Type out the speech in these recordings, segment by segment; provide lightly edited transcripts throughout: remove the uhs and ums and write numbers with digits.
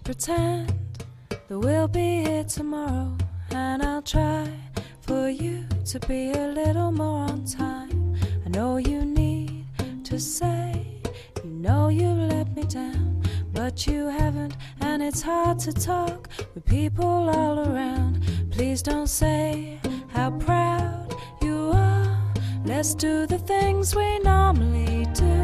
pretend that we'll be here tomorrow, and I'll try for you to be a little more on time. I know you need to say, you know you let me down, but you haven't, and it's hard to talk with people all around. Please don't say how proud you are. Let's do the things we normally do.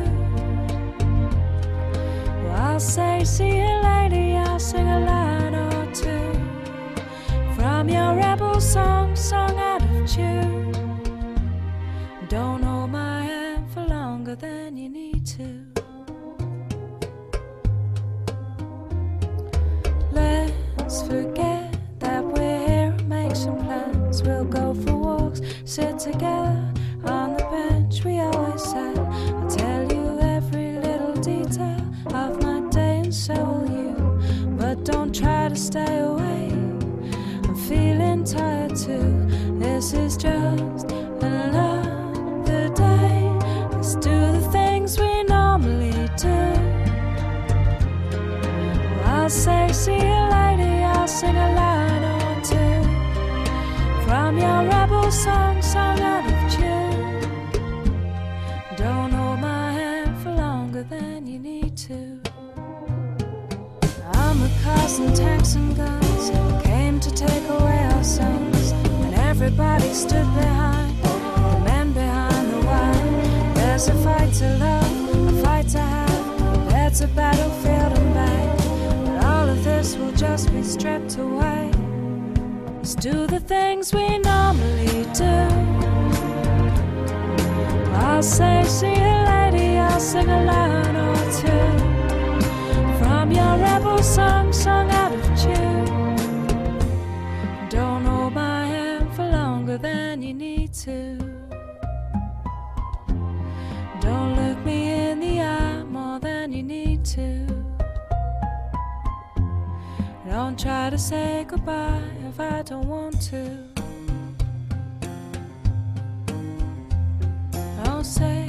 Well, I'll say see you later, I'll sing a line or two from your rebel song, sung out of tune. Don't hold my hand for longer than you need to. Let's forget that we're here and make some plans. We'll go for walks, sit together on the bench we always sat. I'll tell you every little detail of my day, and so will you. But don't try to stay away, I'm feeling tired too. This is just another day. Let's do the things we normally do. Well, I'll say see you later, I'll sing a line or two from your rebel song, sung out of tune. Don't hold my hand for longer than you need to. I'm with cars and tanks and guns, came to take away our sons, and everybody stood behind the men behind the wine. There's a fight to love, a fight to have, there's a battlefield and back, but all of this will just be stripped away. Let's do the things we normally do. I'll say see you later, I'll sing a line or two from your rebel song, sung out of tune. Don't hold my hand for longer than you need to. Don't look me in the eye more than you need to. Don't try to say goodbye if I don't want to. Don't say